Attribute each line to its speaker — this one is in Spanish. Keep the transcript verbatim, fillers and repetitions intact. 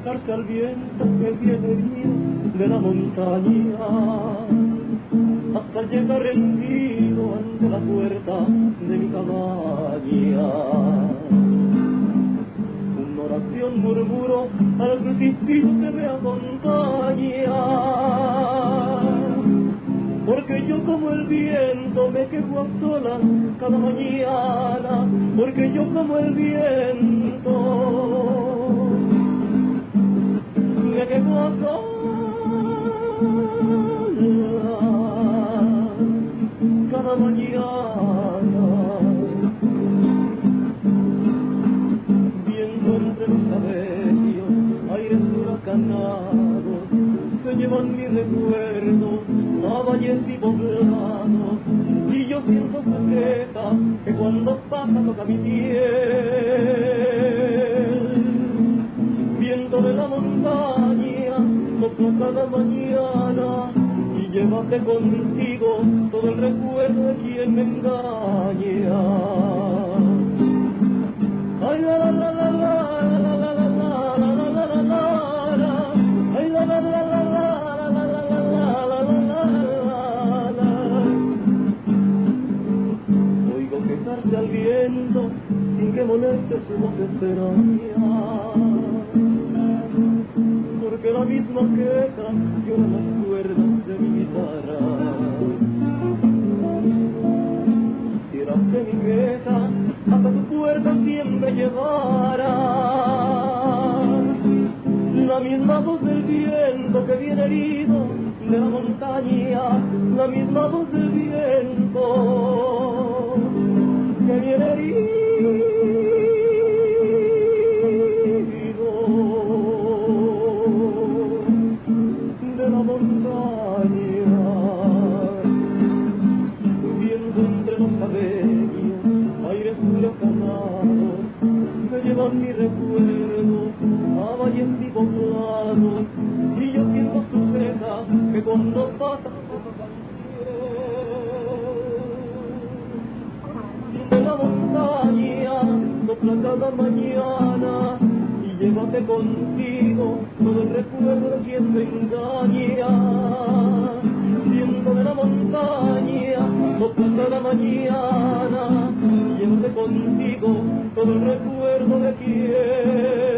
Speaker 1: quejarse al viento que viene herido de la montaña, hasta llegar rendido ante la puerta de mi cabaña. Una oración murmuro al crucifijo que me acompaña, porque yo como el viento me quejo a solas cada mañana, porque yo como el viento me quejo a solas cada mañana. Viendo entre los cabellos aires huracanados, se llevan mis recuerdos a valles y poblados, y yo siento sujeta que cuando pasa toca mi piel. Viento de la montaña, sopla cada mañana, y llévate contigo todo el recuerdo de quien me engaña. Ay, la la la la la la la la la la la la la, ay, la la la la la la la la la la. Oigo quejarse al viento sin que moleste su voz extraña, porque la misma queja llora las cuerdas de mi guitarra. Quisiera que mi queja hasta tu puerta siempre llevara la misma voz del viento que viene herido de la montaña, la misma voz del viento que viene herido de la montaña. Viendo entre los cabellos aires huracanados, me llevan mi recuerdo a valles y poblados, y yo siento sujeta que cuando pasa de la montaña, sopla cada mañana, y llévate contigo todo el recuerdo de quien te engaña. Viento de la montaña, sopla cada mañana, llévate contigo todo el recuerdo de quien